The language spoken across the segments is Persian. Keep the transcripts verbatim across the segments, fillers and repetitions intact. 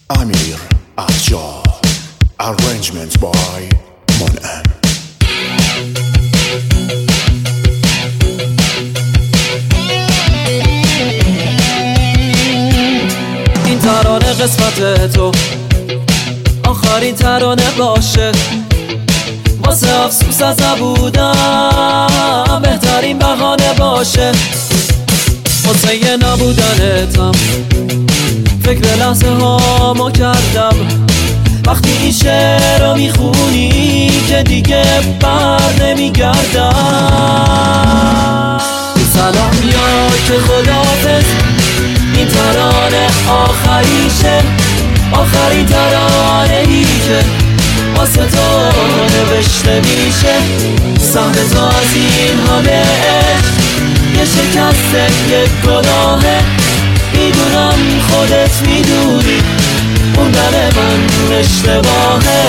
امیر افشار. Arrangements by منعم. این ترانه قسمت تو آخرین ترانه باشه، واسه افسوس از نبودم بهترین بهانه باشه. واسه یه نبودنتم فکر لحظه هامو کردم، وقتی این شعر رو میخونی که دیگه بر نمیگردم. سلام یا که خداحافظ، این ترانه آخریشه، آخرین ترانه ای که واسه تو نوشته میشه. سهم تو از این همه عشق یه شکسته یک گناهه، میدونم خودت میدونی اون دل من اشتباهه.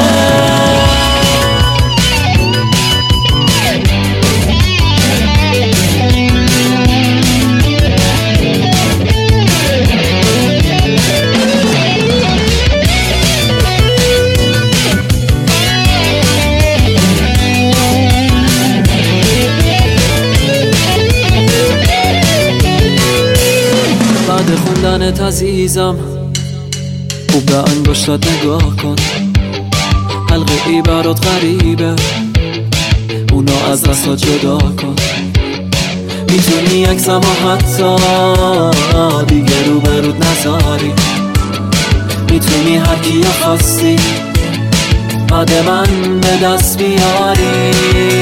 بعد خوندنت عزیزم خوب به انگشتات نگاه کن، حلقه ای برات غریبه، اونا از دستات جدا کن. میتونی عکسمو حتی دیگه رو برود نذاری، میتونی هر کیا خواستی بعد من به دست بیاری.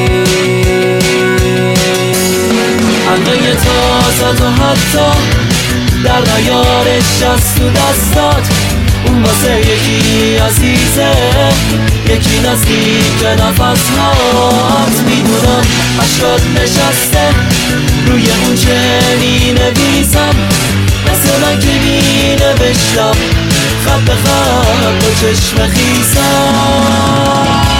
حلقه تازه تو حتی در نیارش از تو دستات، اون واسه یکی عزیزه، یکی نزدیک نفس هات. میدونم اشکات نشسته روی اون چه می نویسم، مثل من که می نوشتم خط به خط و چشم خیسم.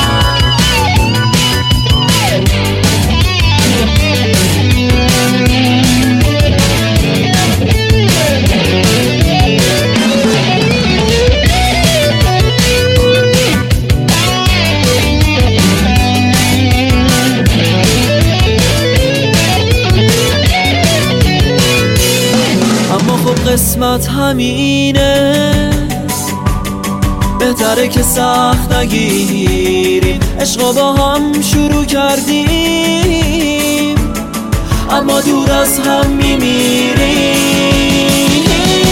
قسمت همینه، بهتره که سخت نگیریم، عشق با هم شروع کردیم اما دور از هم میمیریم.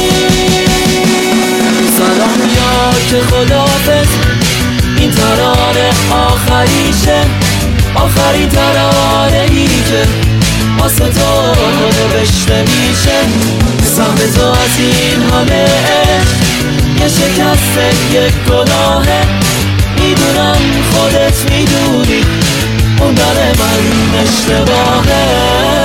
سلام یا که خداحافظ، این ترانه آخریشه، آخرین ترانه ای که واسه تو نوشته میشه. سهم تو از این همه عشق یه شکسته یک گناهه، میدونم خودت میدونی اون دل من اشتباهه.